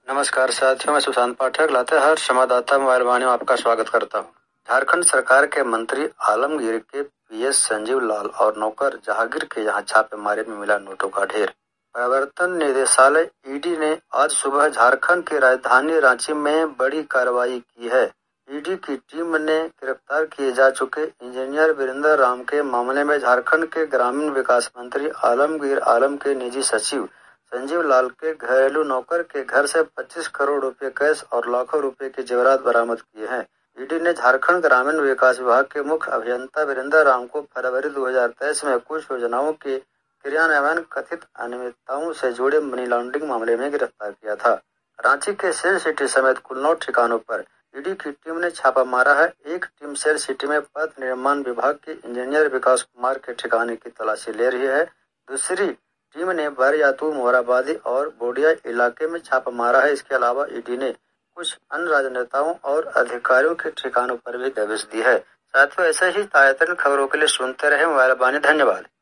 नमस्कार साथियों, मैं सुशांत पाठक लातेहार संवाददाता मोबाइल वाणी में आपका स्वागत करता हूं। झारखंड सरकार के मंत्री आलमगीर के पीएस संजीव लाल और नौकर जहांगीर के यहां छापेमारी में मिला नोटों का ढेर। प्रवर्तन निदेशालय ईडी ने आज सुबह झारखंड की राजधानी रांची में बड़ी कार्रवाई की है। ईडी की टीम ने गिरफ्तार किए जा चुके इंजीनियर वीरेंद्र राम के मामले में झारखंड के ग्रामीण विकास मंत्री आलमगीर आलम के निजी सचिव संजीव लाल के घरेलू नौकर के घर से 25 करोड़ रुपए कैश और लाखों रुपए के जेवरात बरामद किए हैं। ईडी ने झारखंड ग्रामीण विकास विभाग के मुख्य अभियंता वीरेंद्र राम को फरवरी 2023 में कुछ योजनाओं के क्रियान्वयन कथित अनियमितताओं से जुड़े मनी लॉन्ड्रिंग मामले में गिरफ्तार किया था। रांची के सेल सिटी समेत कुल 9 ठिकानों पर ईडी की टीम ने छापा मारा है। एक टीम सेल सिटी में पथ निर्माण विभाग के इंजीनियर विकास कुमार के ठिकाने की तलाशी ले रही है। दूसरी टीम ने बरियातू, मोराबादी और बोडिया इलाके में छापा मारा है। इसके अलावा ईडी ने कुछ अन्य राजनेताओं और अधिकारियों के ठिकानों पर भी दबिश दी है। साथियों, ऐसे ही ताज़ातरीन खबरों के लिए सुनते रहे मोबाइल वाणी। धन्यवाद।